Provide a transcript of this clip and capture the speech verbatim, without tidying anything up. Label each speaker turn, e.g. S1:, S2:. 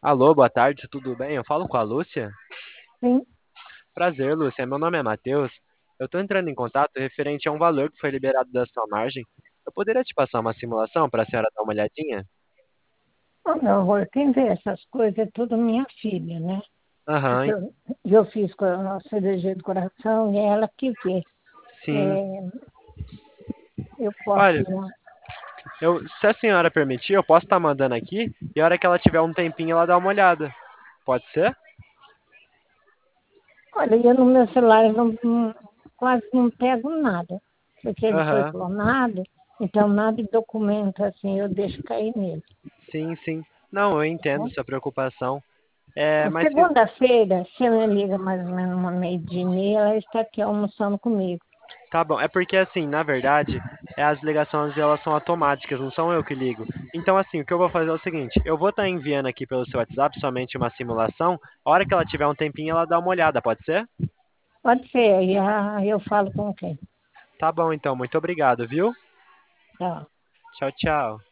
S1: Alô, boa tarde, tudo bem? Eu falo com a Lúcia?
S2: Sim.
S1: Prazer, Lúcia. Meu nome é Matheus. Eu estou entrando em contato referente a um valor que foi liberado da sua margem. Eu poderia te passar uma simulação para a senhora dar uma olhadinha?
S2: Ô, meu amor, quem vê essas coisas é tudo minha filha, né? Porque
S1: Aham,
S2: eu, eu fiz com a cirurgia do coração e é ela que vê.
S1: sim.
S2: É, eu posso
S1: Olha,
S2: ir lá.
S1: eu, se a senhora permitir, eu posso estar mandando aqui e a hora que ela tiver um tempinho, ela dá uma olhada. Pode ser?
S2: Olha, eu no meu celular eu não, não- quase não pego nada, porque ele foi
S1: Aham,
S2: clonado, então nada de documento assim eu deixo cair nele.
S1: sim, sim. Não, eu entendo
S2: Né?
S1: sua preocupação. É,
S2: Na
S1: mas se,
S2: segunda-feira, você me liga mais ou menos uma meia-dia e meia, ela está aqui almoçando comigo.
S1: Tá bom, é porque assim, na verdade, é as ligações elas são automáticas, não são eu que ligo. Então assim, o que eu vou fazer é o seguinte, eu vou estar enviando aqui pelo seu WhatsApp somente uma simulação, a hora que ela tiver um tempinho ela dá uma olhada, pode ser?
S2: Pode ser, aí ah, eu falo com quem.
S1: Tá bom então, muito obrigado, viu?
S2: Tá.
S1: Tchau, tchau.